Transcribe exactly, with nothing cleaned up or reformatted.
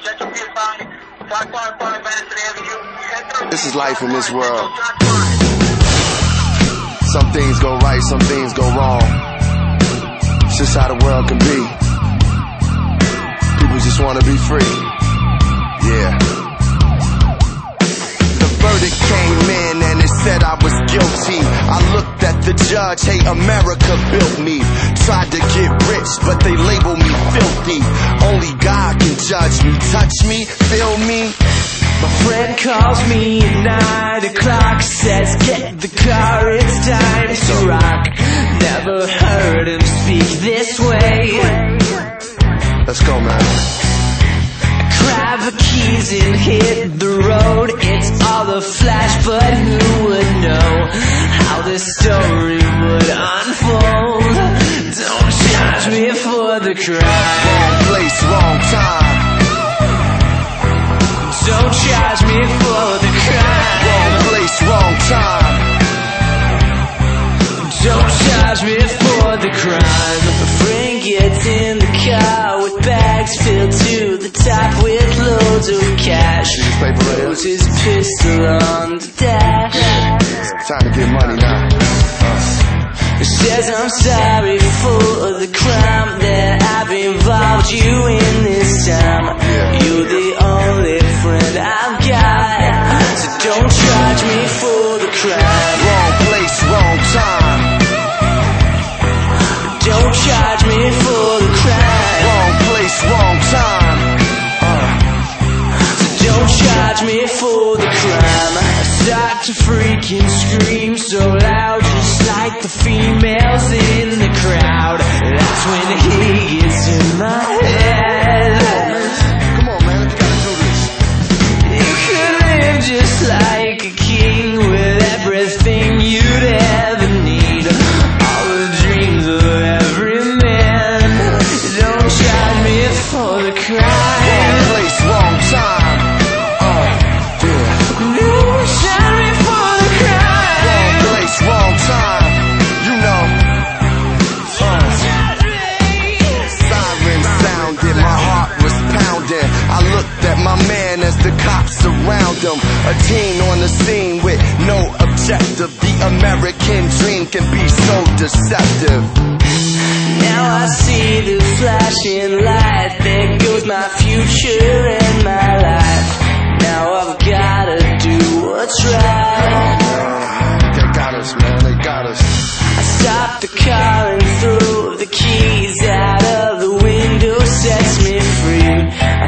This is life in this world. Some things go right, some things go wrong. It's just how the world can be. People just want to be free. Yeah. The verdict came in and it said I was guilty. I looked at the judge, hey, America built me. Tried to get rich, but they labeled me filthy. Only God can judge me, touch me, feel me. My friend calls me at nine o'clock, says get the car, it's time to rock. Never heard him speak this way. Let's go, man. I grab the keys and hit the road. It's all a flash, but who would know how this story would unfold? Don't charge me for the crime. Wrong place, wrong time. Don't charge me for the crime. Wrong place, wrong time. Don't charge me for the crime. A friend gets in the car with bags filled to the top with loads of cash. Throws his pistol on the dash. Time to get money now. He says I'm sorry for the crime that I've involved you in this time. You're the only friend I've got, so don't charge me for the crime. Wrong place, wrong time. Don't charge me for the crime. Wrong place, wrong time. uh. So don't charge me for the crime. I start to freaking scream so loud, just like the females in the crowd. That's when he gets in my head. Come on, man, you gotta do this. You could live just like a king with everything you'd ever need, all the dreams of every man. Don't charge me for the crime. Wrong place, wrong time. uh. yeah. Don't charge me for the crime. Wrong place, wrong time. You know. uh. Siren sounded, my heart was pounding. I looked at my man as the cops surround him. A teen on the scene with no objective. The American dream can be so deceptive. Now I see the flashing light. There goes my future and my life. Now I've gotta do what's right. They got us, man, they got us. I stopped the car and threw the keys out of the window, sets me free.